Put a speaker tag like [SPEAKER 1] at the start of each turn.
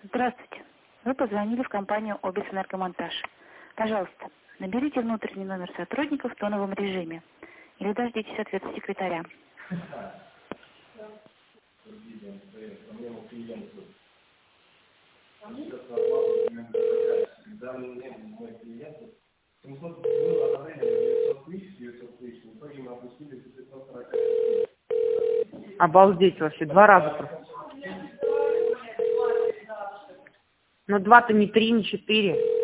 [SPEAKER 1] Здравствуйте. Вы позвонили в компанию «Обис Энергомонтаж». Пожалуйста, наберите внутренний номер сотрудника в тоновом режиме или дождитесь ответа секретаря.
[SPEAKER 2] Обалдеть вообще, 2 раза просто. Но 2-то не 3, не 4.